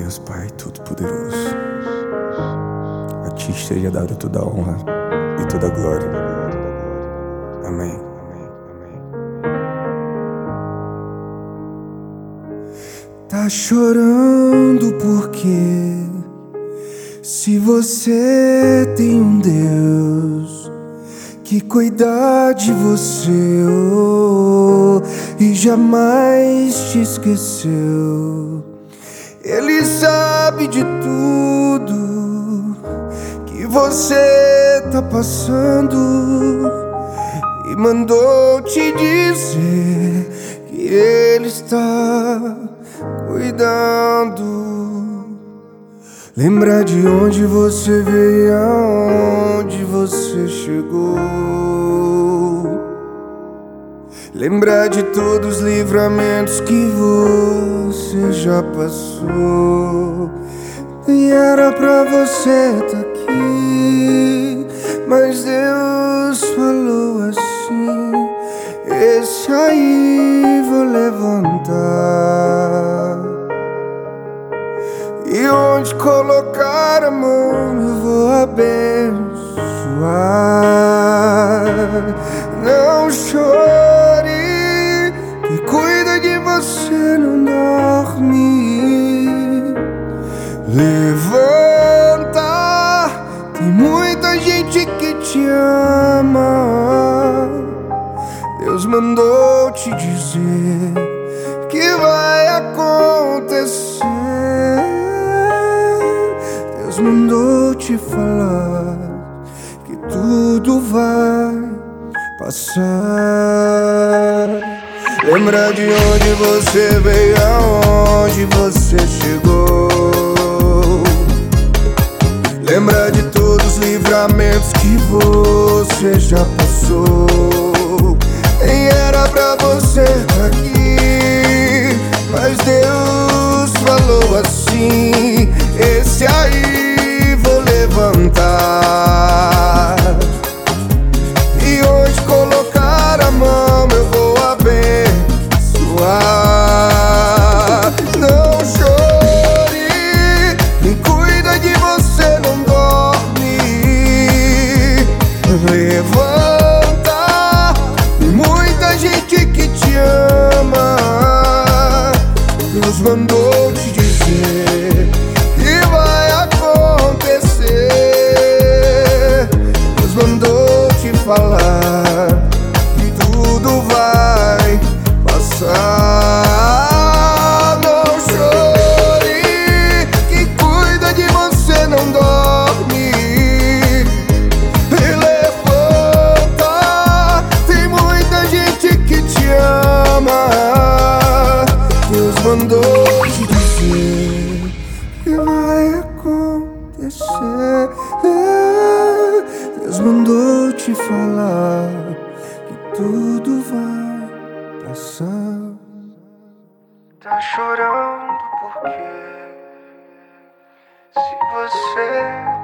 Deus Pai Todo-Poderoso, a Ti seja dado toda a honra e toda a glória. Amém. Tá chorando porque se você tem um Deus que cuida de você e jamais te esqueceu, Ele sabe de tudo que você tá passando e mandou te dizer que Ele está cuidando. Lembra de onde você veio, aonde você chegou. Lembra de todos os livramentos que você já passou. E era pra você tá aqui, mas Deus falou assim: esse aí vou levantar. E onde colocar a mão eu vou abençoar. Não chore, quem cuida de você não dorme. Levanta, tem muita gente que te ama. Deus mandou te dizer que vai acontecer. Deus mandou te falar que tudo vai passar. Lembra de onde você veio, aonde você chegou. Lembra de todos os livramentos que você já passou. Nem era pra você estar aqui, mas Deus falou assim: esse aí vou levantar. E onde colocar a mão eu vou abençoar. Não chore, quem cuida de você não dorme. Levanta, tem muita gente que te ama. Deus mandou te dizer que vai acontecer. Deus mandou te falar que tudo vai passar. Não chore, quem cuida de você não dorme. Levanta, tem muita gente que te ama. Deus mandou te dizer que vai acontecer. Deus mandou te falar que tudo vai passar. Tá chorando porque se você